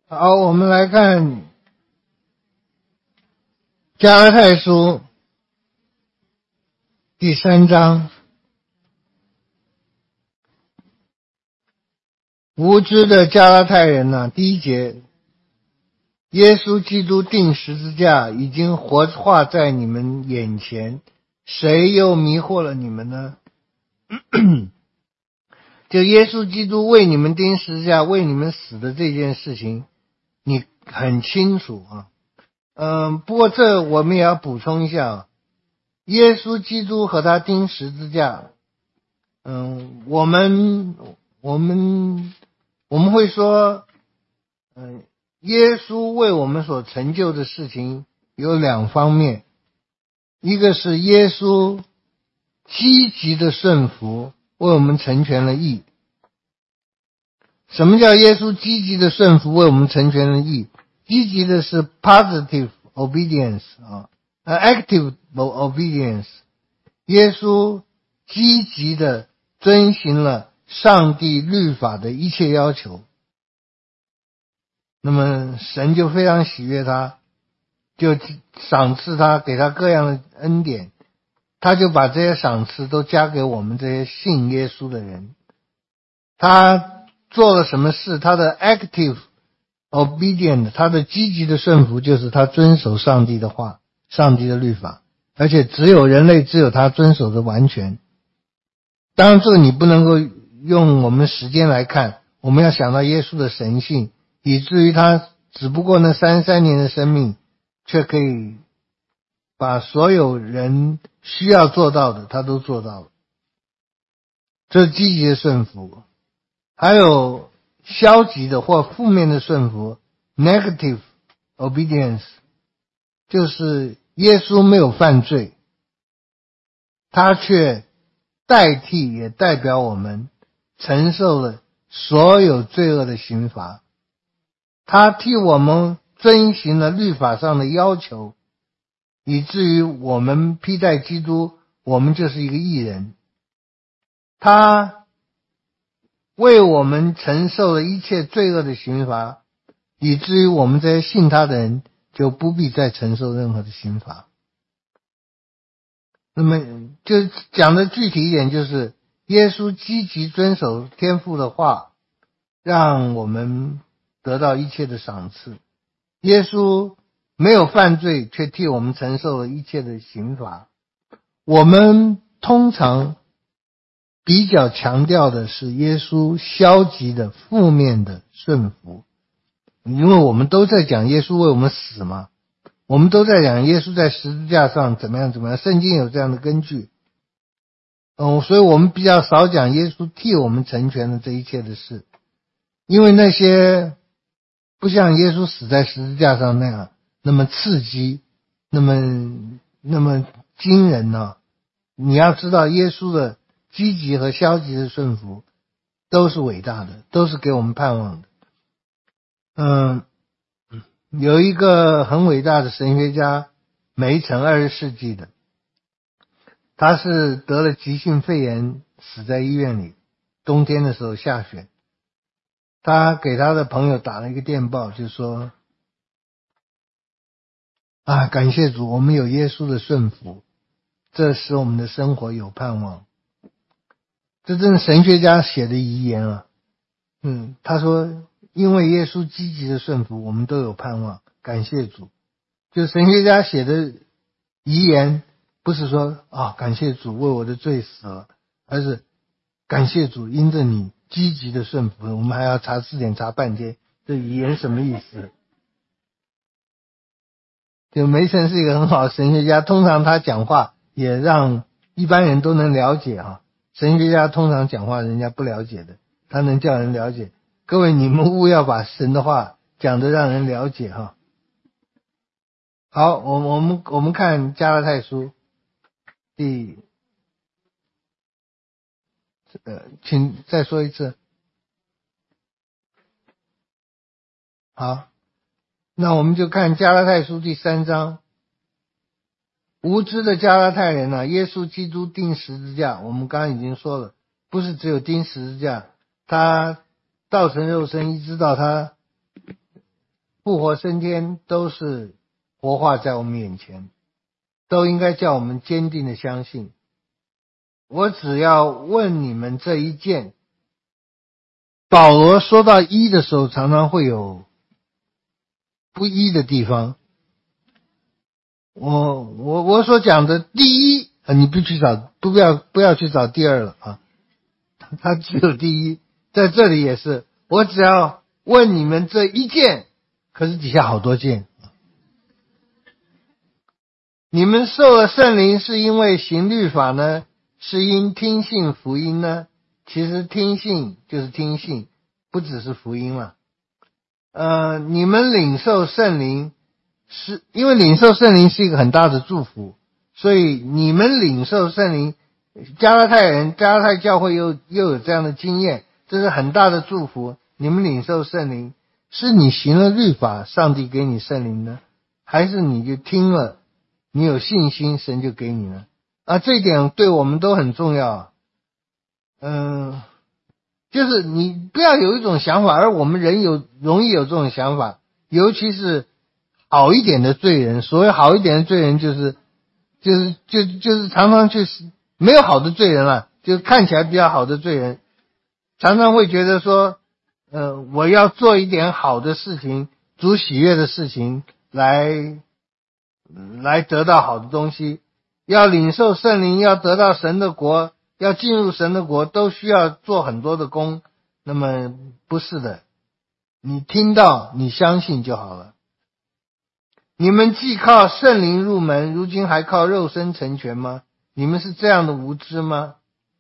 好，我们来看加拉太书第3章。无知的加拉太人啊，第1节，耶稣基督钉十字架已经活化在你们眼前，谁又迷惑了你们呢？就耶稣基督为你们钉十字架，为你们死的这件事情，你很清楚啊。不过这我们也要补充一下啊，耶稣基督和他钉十字架，我们会说，耶稣为我们所成就的事情有2方面，一个是耶稣积极的顺服，为我们成全了义。什么叫耶稣积极的顺服，为我们成全了义？积极的是 positive obedience 啊，active obedience。耶稣积极的遵行了上帝律法的一切要求，那么神就非常喜悦他，就赏赐他，给他各样的恩典，他就把这些赏赐都加给我们这些信耶稣的人。他做了什么事？他的 active obedient， 他的积极的顺服，就是他遵守上帝的话，上帝的律法，而且只有他遵守的完全。当然这个你不能够用我们时间来看，我们要想到耶稣的神性，以至于他只不过那33年的生命，却可以把所有人需要做到的他都做到了。这是积极的顺服。还有消极的或负面的顺服 negative obedience， 就是耶稣没有犯罪，他却代替也代表我们承受了所有罪恶的刑罚，他替我们遵行了律法上的要求，以至于我们披戴基督，我们就是一个义人。他为我们承受了一切罪恶的刑罚，以至于我们这些信他的人就不必再承受任何的刑罚。那么就讲的具体一点，就是耶稣积极遵守天父的话，让我们得到一切的赏赐。耶稣没有犯罪，却替我们承受了一切的刑罚。我们通常比较强调的是耶稣消极的负面的顺服，因为我们都在讲耶稣为我们死嘛，我们都在讲耶稣在十字架上怎么样，圣经有这样的根据。所以我们比较少讲耶稣替我们成全了这一切的事，因为那些不像耶稣死在十字架上那样那么刺激，那么惊人啊。你要知道耶稣的积极和消极的顺服都是伟大的，都是给我们盼望的。有一个很伟大的神学家梅城，20世纪的，他是得了急性肺炎，死在医院里，冬天的时候下雪。他给他的朋友打了一个电报，就说感谢主，我们有耶稣的顺服，这使我们的生活有盼望。这真是神学家写的遗言啊。他说因为耶稣积极的顺服，我们都有盼望，感谢主。就神学家写的遗言，不是说感谢主为我的罪死了，而是感谢主因着你积极的顺服。我们还要查字典查半天，这遗言什么意思？就梅城是一个很好的神学家，通常他讲话也让一般人都能了解啊。神学家通常讲话人家不了解的，他能叫人了解。各位，你们务要把神的话讲得让人了解哈。好，我们看加拉太书请再说一次。好，那我们就看加拉太书第3章。无知的加拉太人啊，耶稣基督钉十字架，我们刚刚已经说了，不是只有钉十字架，他道成肉身，一直到他复活升天都是活化在我们眼前，都应该叫我们坚定的相信。我只要问你们这一件，保罗说到一的时候，常常会有不一的地方。我所讲的第一，你不去找，不要去找第二了啊，它只有第一。在这里也是，我只要问你们这一件，可是底下好多件。你们受了圣灵是因为行律法呢，是因听信福音呢？其实听信就是听信，不只是福音了。你们领受圣灵是因为领受圣灵是一个很大的祝福，所以你们领受圣灵，加拉太教会又有这样的经验，这是很大的祝福。你们领受圣灵，是你行了律法，上帝给你圣灵呢，还是你就听了，你有信心，神就给你呢？这一点对我们都很重要。就是你不要有一种想法，而我们人容易有这种想法，尤其是好一点的罪人。所谓好一点的罪人，就是常常没有好的罪人了，就看起来比较好的罪人，常常会觉得说，我要做一点好的事情，主喜悦的事情，来得到好的东西。要领受圣灵，要得到神的国，要进入神的国，都需要做很多的工。那么不是的，你听到你相信就好了。你们既靠圣灵入门，如今还靠肉身成全吗？你们是这样的无知吗？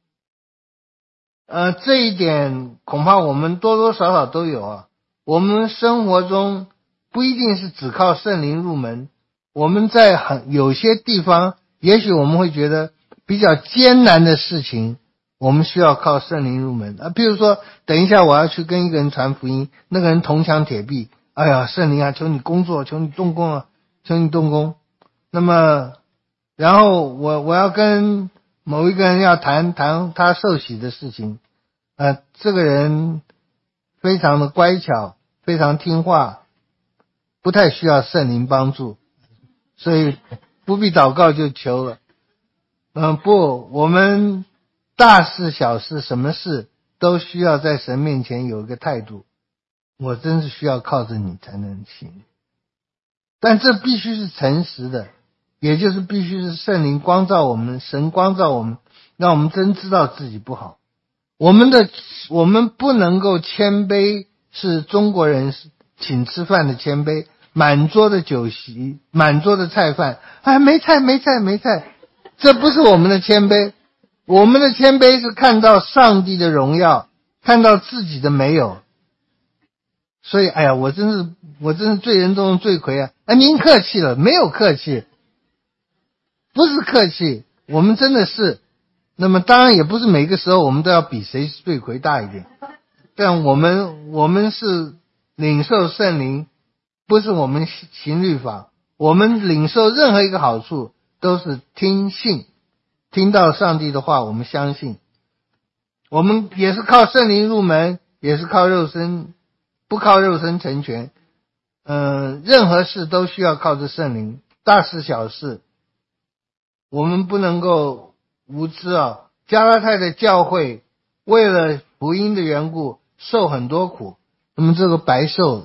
这一点恐怕我们多多少少都有啊。我们生活中不一定是只靠圣灵入门，我们在有些地方，也许我们会觉得比较艰难的事情，我们需要靠圣灵入门。比如说等一下我要去跟一个人传福音，那个人铜墙铁壁，哎呀，圣灵啊，求你工作，求你动工啊，求你动工。那么然后我要跟某一个人要谈他受洗的事情，这个人非常的乖巧，非常听话，不太需要圣灵帮助，所以不必祷告就求了。我们大事小事什么事都需要在神面前有一个态度，我真是需要靠着你才能行。但这必须是诚实的，也就是必须是圣灵光照我们，神光照我们，让我们真知道自己不好。我们不能够谦卑，是中国人请吃饭的谦卑，满桌的酒席，满桌的菜饭，没菜，这不是我们的谦卑。我们的谦卑是看到上帝的荣耀，看到自己的没有。所以我真是罪人中的罪魁啊！您客气了，没有客气，不是客气，我们真的是。那么当然也不是每个时候我们都要比谁是罪魁大一点，但我们是领受圣灵，不是我们行律法。我们领受任何一个好处都是听信，听到上帝的话我们相信。我们也是靠圣灵入门，也是靠肉身，不靠肉身成全。任何事都需要靠着圣灵，大事小事我们不能够无知啊。加拉太的教会为了福音的缘故受很多苦，那么这个白受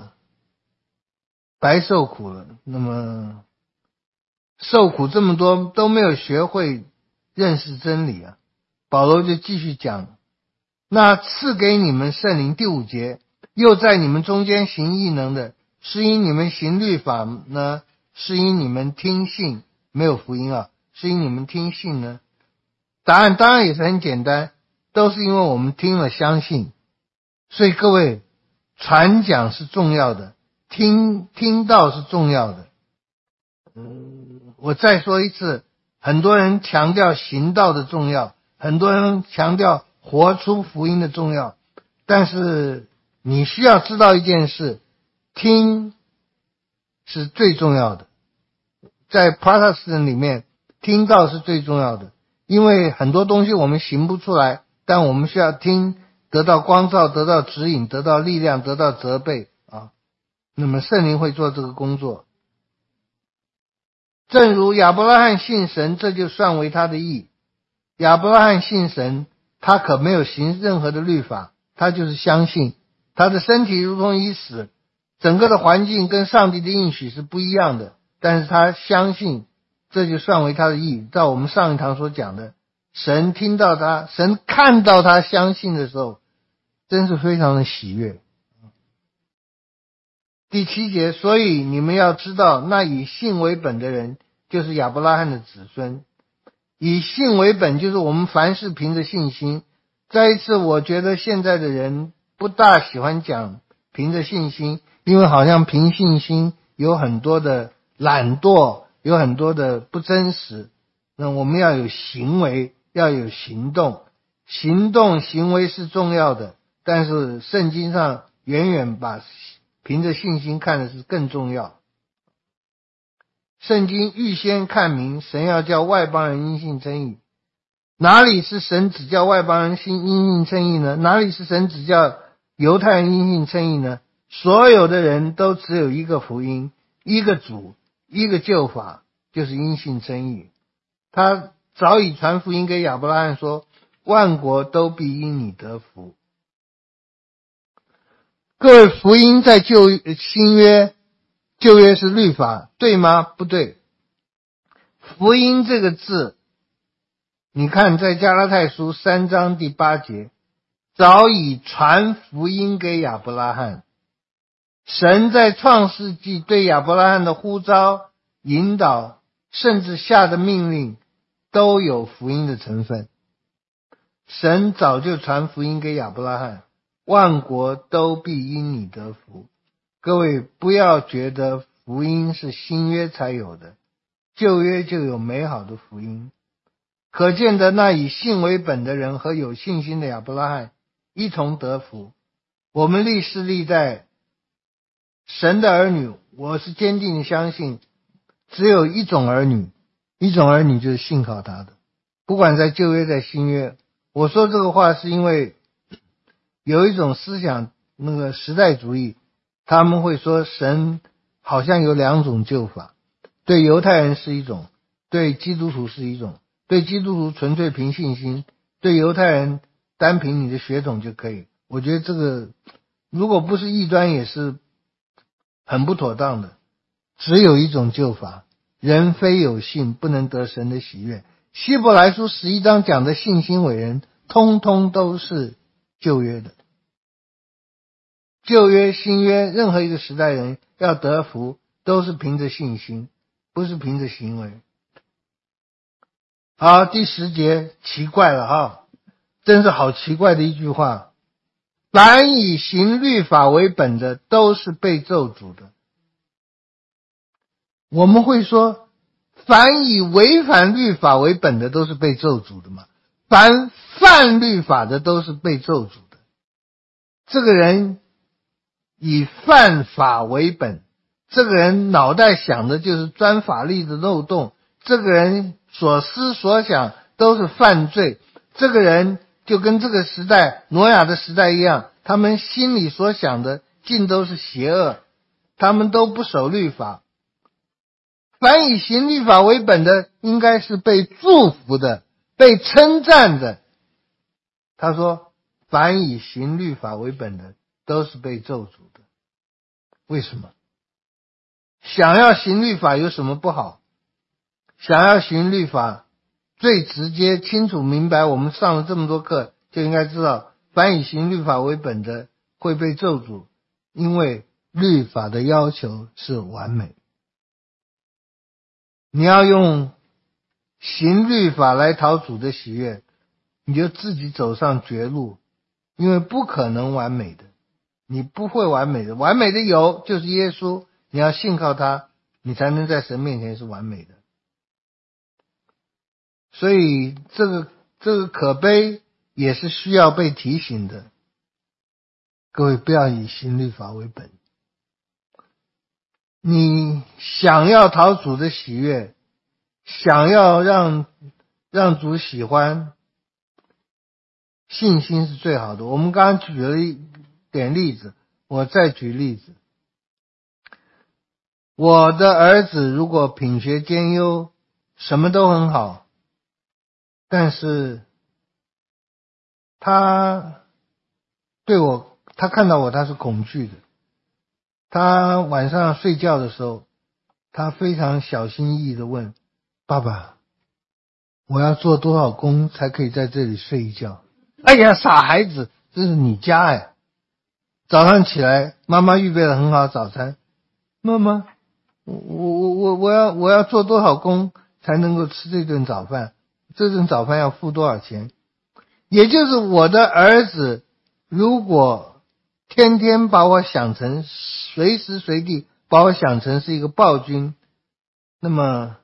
苦了。那么受苦这么多都没有学会认识真理啊。保罗就继续讲，那赐给你们圣灵，第5节，又在你们中间行异能的，是因你们行律法呢，是因你们听信，没有福音啊，是因你们听信呢？答案当然也是很简单，都是因为我们听了相信。所以各位，传讲是重要的，听到是重要的。我再说一次，很多人强调行道的重要，很多人强调活出福音的重要，但是你需要知道一件事，听是最重要的。在 Protestant 里面，听到是最重要的，因为很多东西我们行不出来，但我们需要听，得到光照，得到指引，得到力量，得到责备啊。 那么圣灵会做这个工作。正如亚伯拉罕信神，这就算为他的义。亚伯拉罕信神，他可没有行任何的律法，他就是相信。他的身体如同已死，整个的环境跟上帝的应许是不一样的，但是他相信，这就算为他的义。照我们上一堂所讲的，神听到他，神看到他相信的时候，真是非常的喜悦。第7节，所以你们要知道，那以信为本的人，就是亚伯拉罕的子孙。以信为本，就是我们凡事凭着信心。再一次，我觉得现在的人不大喜欢讲凭着信心，因为好像凭信心有很多的懒惰，有很多的不真实。那我们要有行为，要有行动，行为是重要的，但是圣经上远远把凭着信心看的是更重要。圣经预先看明，神要叫外邦人因信称义。哪里是神只叫外邦人因信称义呢？哪里是神只叫犹太人因信称义呢？所有的人都只有一个福音，一个主，一个救法，就是因信称义。他早已传福音给亚伯拉罕说，万国都必因你得福。各位，福音在新约，旧约是律法，对吗？不对。福音这个字，你看在加拉太书3章第8节，早已传福音给亚伯拉罕。神在创世纪对亚伯拉罕的呼召、引导，甚至下的命令，都有福音的成分。神早就传福音给亚伯拉罕，万国都必因你得福。各位不要觉得福音是新约才有的，旧约就有美好的福音。可见的那以信为本的人和有信心的亚伯拉罕一同得福。我们历世历代神的儿女，我是坚定的相信只有一种儿女，一种儿女就是信靠他的，不管在旧约在新约。我说这个话是因为有一种思想，那个时代主义，他们会说神好像有2种救法，对犹太人是一种，对基督徒是一种。对基督徒纯粹凭信心，对犹太人单凭你的血统就可以。我觉得这个如果不是异端也是很不妥当的。只有一种救法，人非有信不能得神的喜悦。希伯来书11章讲的信心伟人，通通都是旧约的。旧约新约任何一个时代人要得福，都是凭着信心，不是凭着行为。好，第10节奇怪了哈，真是好奇怪的一句话。凡以行律法为本的，都是被咒诅的。我们会说，凡以违反律法为本的，都是被咒诅的吗？凡犯律法的，都是被咒诅的。这个人以犯法为本，这个人脑袋想的就是钻法律的漏洞，这个人所思所想都是犯罪。这个人就跟这个时代挪亚的时代一样，他们心里所想的尽都是邪恶，他们都不守律法。凡以行律法为本的，应该是被祝福的，被称赞的。他说凡以行律法为本的，都是被咒诅的。为什么？想要行律法有什么不好？想要行律法，最直接清楚明白，我们上了这么多课就应该知道，凡以行律法为本的会被咒诅，因为律法的要求是完美。你要用行律法来讨主的喜悦，你就自己走上绝路，因为不可能完美的，你不会完美的，完美的有就是耶稣，你要信靠他，你才能在神面前是完美的。所以这个可悲也是需要被提醒的。各位不要以行律法为本。你想要讨主的喜悦，想要让主喜欢，信心是最好的。我们刚刚举了一点例子，我再举例子。 我的儿子如果品学兼优，什么都很好，但是他看到我他是恐惧的。他晚上睡觉的时候，他非常小心翼翼地问爸爸，我要做多少工才可以在这里睡一觉？哎呀，傻孩子，这是你家哎。早上起来，妈妈预备了很好的早餐。妈妈，我要做多少工才能够吃这顿早饭？这顿早饭要付多少钱？也就是我的儿子，如果天天把我想成随时随地把我想成是一个暴君，那么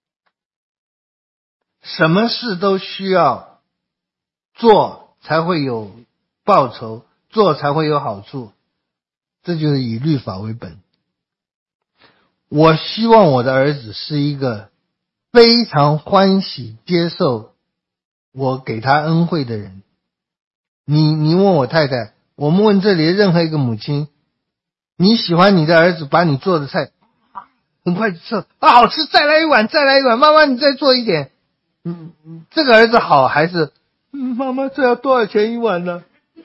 什么事都需要做才会有报酬，做才会有好处，这就是以律法为本。我希望我的儿子是一个非常欢喜接受我给他恩惠的人。你问我太太，我们问这里的任何一个母亲，你喜欢你的儿子把你做的菜很快就吃啊，好吃，再来一碗，再来一碗，妈妈你再做一点。这个儿子好还是妈妈这要多少钱一碗呢？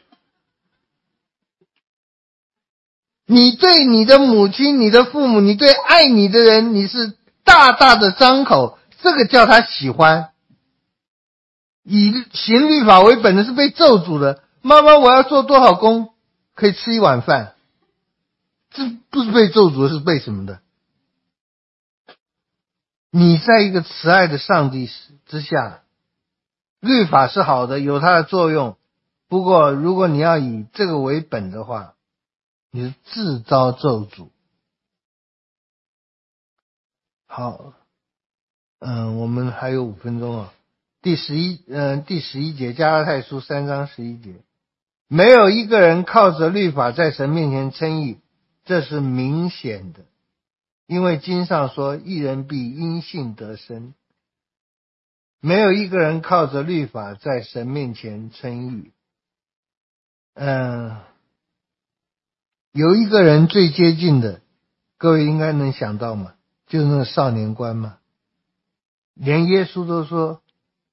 你对你的母亲、你的父母，你对爱你的人，你是大大的张口，这个叫他喜欢。以行律法为本的是被咒诅的。妈妈，我要做多少工可以吃一碗饭？这不是被咒诅的，是被什么的？你在一个慈爱的上帝之下，律法是好的，有它的作用。不过如果你要以这个为本的话，你是自招咒诅。好，我们还有5分钟啊。第11节，加拉太书3章11节，没有一个人靠着律法在神面前称义，这是明显的，因为经上说，义人必因信得生。没有一个人靠着律法在神面前称义。有一个人最接近的，各位应该能想到嘛，就是那个少年官嘛。连耶稣都说，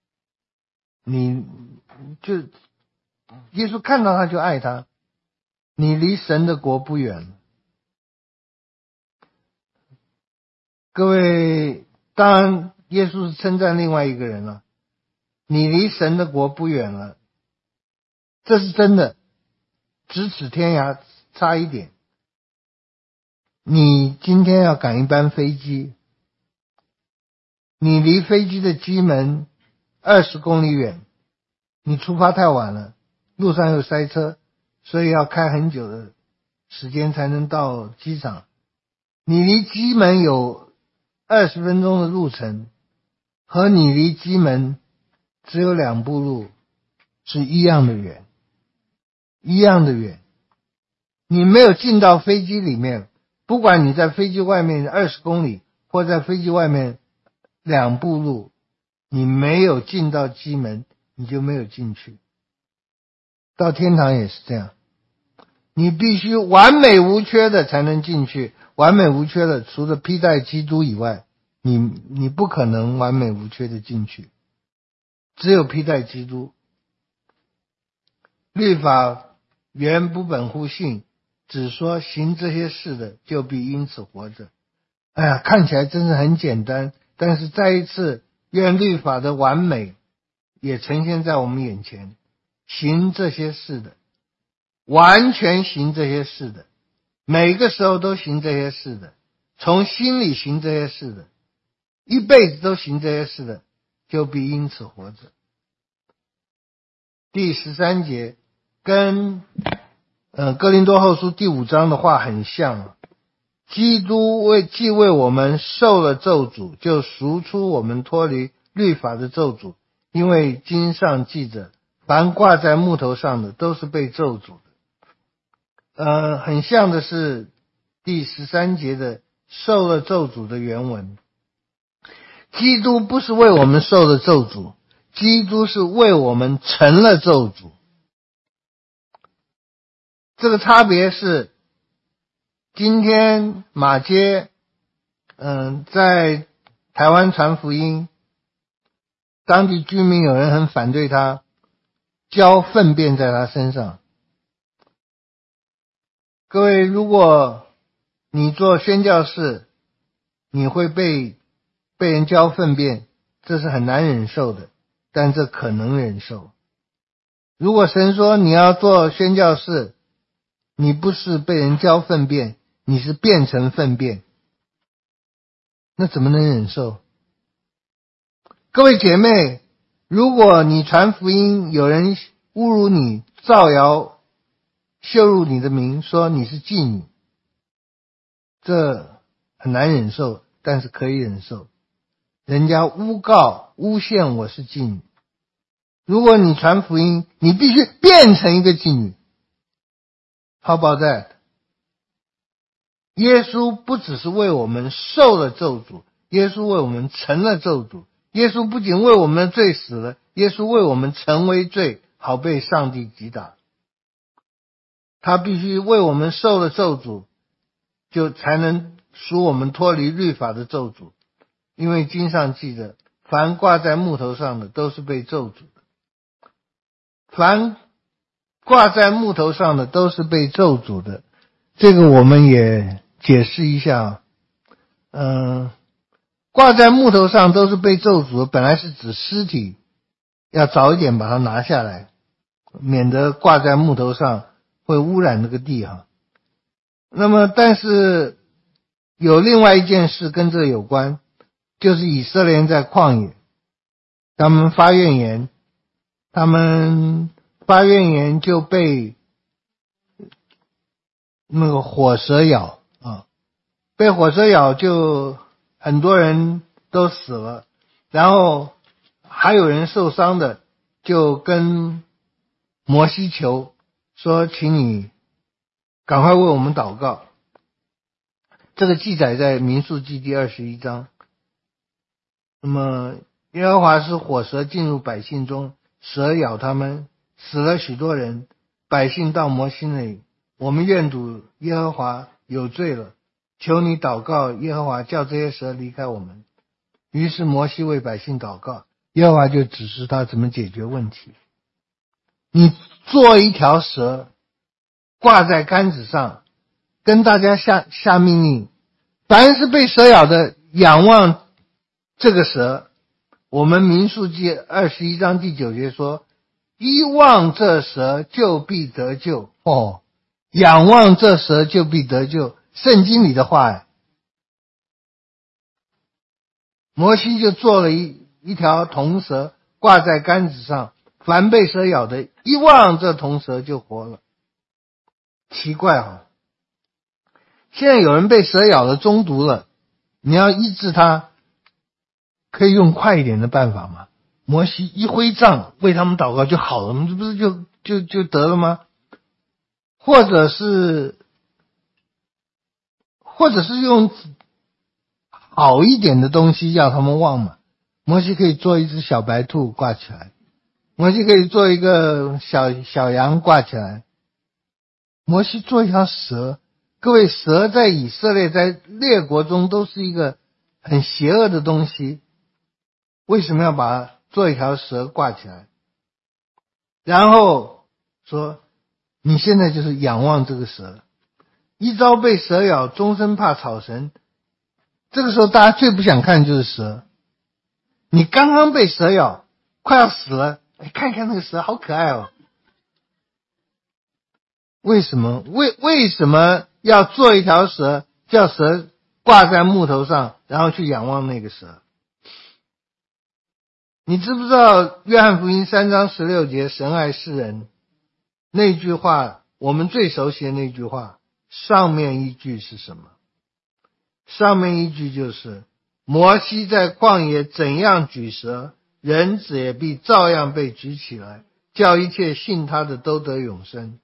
耶稣看到他就爱他，你离神的国不远了。各位，当然耶稣是称赞另外一个人了，你离神的国不远了，这是真的，咫尺天涯差一点。你今天要赶一班飞机，你离飞机的机门20公里远，你出发太晚了，路上又塞车，所以要开很久的时间才能到机场。你离机门有20分钟的路程，和你离机门只有2步路是一样的远，一样的远。你没有进到飞机里面，不管你在飞机外面20公里，或在飞机外面2步路，你没有进到机门，你就没有进去。到天堂也是这样，你必须完美无缺的才能进去，完美无缺的除了披戴基督以外，你不可能完美无缺的进去，只有披戴基督。律法原不本乎信，只说行这些事的就必因此活着。哎呀，看起来真是很简单，但是再一次，愿律法的完美也呈现在我们眼前。行这些事的，完全行这些事的，每个时候都行这些事的，从心里行这些事的，一辈子都行这些事的，就必因此活着。第13节跟哥林多后书第5章的话很像。基督既为我们受了咒诅，就赎出我们脱离律法的咒诅，因为经上记着，凡挂在木头上的都是被咒诅的。很像的是第13节的受了咒诅的原文。基督不是为我们受了咒诅，基督是为我们成了咒诅。这个差别是，今天马街在台湾传福音，当地居民有人很反对他，浇粪便在他身上。各位，如果你做宣教士，你会被人浇粪便，这是很难忍受的，但这可能忍受。如果神说你要做宣教士，你不是被人浇粪便，你是变成粪便，那怎么能忍受？各位姐妹，如果你传福音，有人侮辱你、造谣、羞辱你的名，说你是妓女，这很难忍受，但是可以忍受。人家诬告、诬陷我是妓女，如果你传福音，你必须变成一个妓女。How about that？ 耶稣不只是为我们受了咒诅，耶稣为我们成了咒诅。耶稣不仅为我们的罪死了，耶稣为我们成为罪，好被上帝击打。他必须为我们受了咒诅，就才能赎我们脱离律法的咒诅。因为经上记着，凡挂在木头上的都是被咒诅的。凡挂在木头上的都是被咒诅的。这个我们也解释一下。挂在木头上都是被咒诅的，本来是指尸体，要早一点把它拿下来，免得挂在木头上会污染这个地哈。那么但是有另外一件事跟这有关，就是以色列人在旷野，他们发怨言就被那个火蛇咬啊，被火蛇咬就很多人都死了，然后还有人受伤的，就跟摩西求说，请你赶快为我们祷告。这个记载在民数记第21章。那么耶和华使火蛇进入百姓中，蛇咬他们，死了许多人。百姓到摩西那里，我们愿主耶和华有罪了，求你祷告耶和华，叫这些蛇离开我们。于是摩西为百姓祷告，耶和华就指示他怎么解决问题。你做一条蛇挂在杆子上，跟大家下命令，凡是被蛇咬的仰望这个蛇。我们民数记21章第9节说，依望这蛇就必得救。仰望这蛇就必得救，圣经里的话。摩西就做了一条铜蛇挂在杆子上，凡被蛇咬的一望这铜蛇就活了。奇怪哈，现在有人被蛇咬了中毒了，你要医治他，可以用快一点的办法吗？摩西一挥杖为他们祷告就好了，这不是就得了吗？或者是用好一点的东西要他们忘嘛。摩西可以做一只小白兔挂起来，摩西可以做一个小羊挂起来，摩西做一条蛇。各位，蛇在以色列在列国中都是一个很邪恶的东西，为什么要把它做一条蛇挂起来？然后说你现在就是仰望这个蛇，一朝被蛇咬，终身怕草绳。这个时候大家最不想看就是蛇，你刚刚被蛇咬快要死了，看一看那个蛇好可爱哦。为什么要做一条蛇，叫蛇挂在木头上，然后去仰望那个蛇？你知不知道约翰福音3章16节神爱世人那句话，我们最熟悉的那句话，上面一句是什么？上面一句就是摩西在旷野怎样举蛇，人子也必照样被举起来，叫一切信他的都得永生。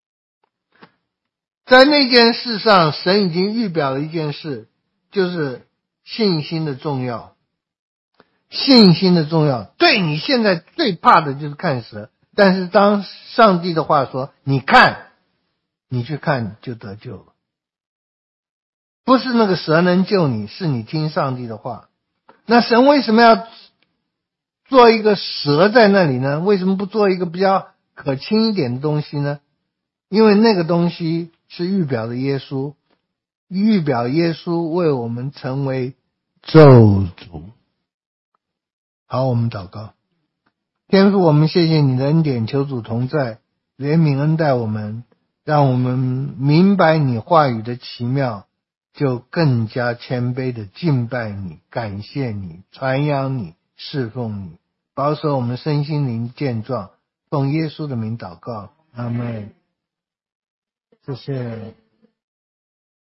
在那件事上，神已经预表了一件事，就是信心的重要。信心的重要，对，你现在最怕的就是看蛇，但是当上帝的话说你看，你去看就得救了。 不是那个蛇能救你，是你听上帝的话。那神为什么要做一个蛇在那里呢？为什么不做一个比较可亲一点的东西呢？因为那个东西是预表的耶稣，预表耶稣为我们成为咒诅。好，我们祷告。天父，我们谢谢你的恩典，求主同在，怜悯恩待我们，让我们明白你话语的奇妙，就更加谦卑的敬拜你，感谢你，传扬你，侍奉你，保守我们身心灵健壮，奉耶稣的名祷告，阿们。谢谢。